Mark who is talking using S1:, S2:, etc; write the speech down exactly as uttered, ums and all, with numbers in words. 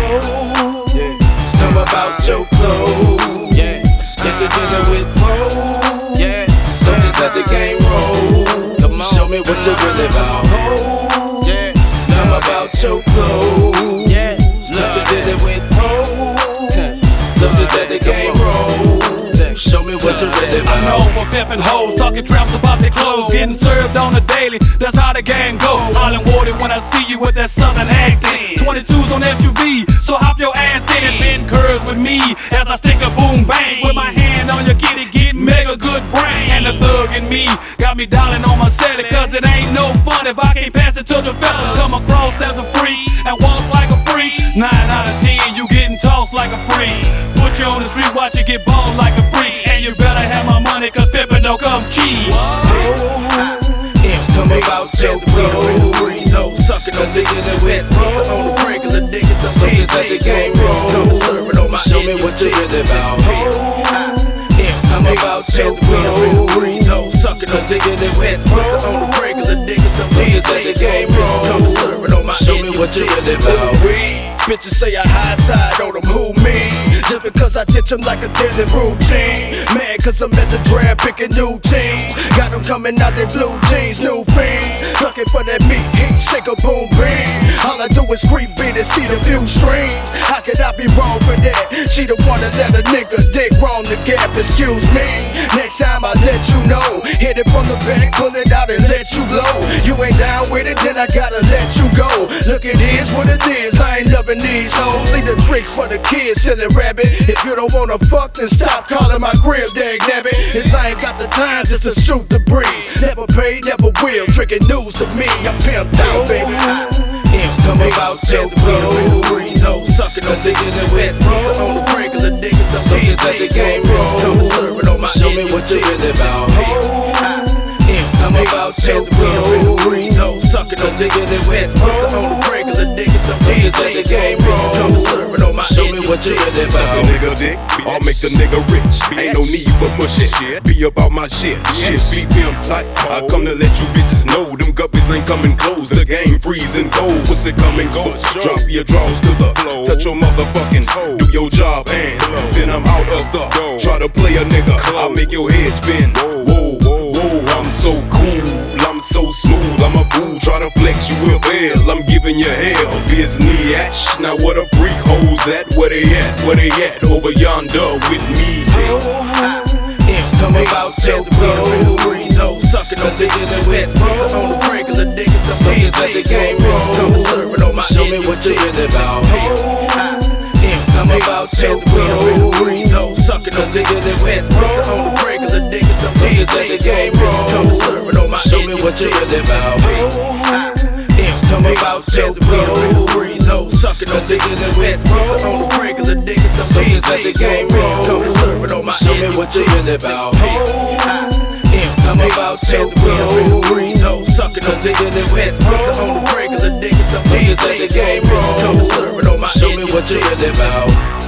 S1: hoes. Yeah. Come about your clothes. Yeah. Get to dinner with hoes. Yeah. So just let the game roll. Come on. Show me what you're really about. Hoes. Yeah. Come about your clothes. Yeah. Get to dinner with hoes. So just let the game roll. Show me what you're really about.
S2: I'm known for pimping hoes, talking traps about their clothes, getting served on a daily. That's how the game go. Island water when I see you with that southern accent. twenty-twos on S U V, so hop your ass in and bend curves with me as I stick a boom bang with my hand on your kitty, get mega good brain. And the thug in me got me dialing on my celly, cause it ain't no fun if I can't pass it to the fellas. Come across as a freak and walk like a freak. Nine out of ten, you getting tossed like a freak. Put you on the street, watch you get balled like a freak. And you better have my money, cause pimpin' don't come cheap.
S1: Come about your clothes. Ho, suckin' on the inner west. Pizza on the regular nigga. So just let the game roll. Come and serve it on my Show me what you're really about. Come about your clothes. Ho, suckin' on the inner west. Pizza on the regular nigga. So just let the game roll. Come and serve it on my Show me what you're really about. Bitches say I high side on them, who me? Just because I ditch them like a daily routine. Mad cause I'm at the draft picking new teams. Got them coming out their blue jeans, new fiends. Looking for that meat, heat, shake a boom beam. All I do is creep beat and steal a few streams. How could I be wrong for that? She the one that let a nigga dick wrong the gap, excuse me. Next time I let you know. Hit it from the back, pull it out and let you blow. You ain't down with it, then I gotta let you go. Look, it is what it is, I ain't loving these hoes. Leave the tricks for the kids, silly rabbit. If you don't wanna fuck, then stop calling my crib, dag nabbit. If I ain't got the time just to shoot the breeze. Never pay, never will, tricking news to me. I'm pimped out, baby. Come about your clothes. Ho, suckin' on the inner west. Pizza on the regular nigga. So just let the game roll. Come and serve it on my Show me what you're really about. Come about your clothes. Ho, suckin' on the inner west. Pizza on the regular nigga. So just let the game roll. Come and serve it on my Show me what you're really about.
S3: Suck a nigga dick, I'll make the nigga rich. Ain't no need for much shit. Be about my shit. Shit be pimp tight. I come to let you bitches know them guppies ain't coming close. The game freezing cold. What's it come and go? Drop your draws to the floor. Touch your motherfucking toe. Do your job and then I'm out of the Try to play a nigga, I'll make your head spin. Whoa, whoa, whoa, I'm so cool. I'm so smooth, I'm a fool. Try to flex you with hell. I'm giving you hell. Biznatch. Now what a freak hoes at? Where they at? Where they at? Over yonder with me.
S1: Come about your clothes. Ho, suckin' on the inner west. Pizza on the regular nigga. So just let the game roll. Come and serve it on my Show me what you're really about. Come about your clothes. Ho, suckin' on the inner west. Pizza on the regular nigga. So just let the game roll. Come and serve it on my Show me what you're really about. Come about your clothes. Ho, suckin' on the inner west. Pizza on the regular nigga. So just let the game roll. Come and serve it on my Show me what you're really about. Come about your clothes. Ho, suckin' on the inner west. Pizza on the regular nigga. So just let the game roll. Come and serve it on my Show me what you're really about.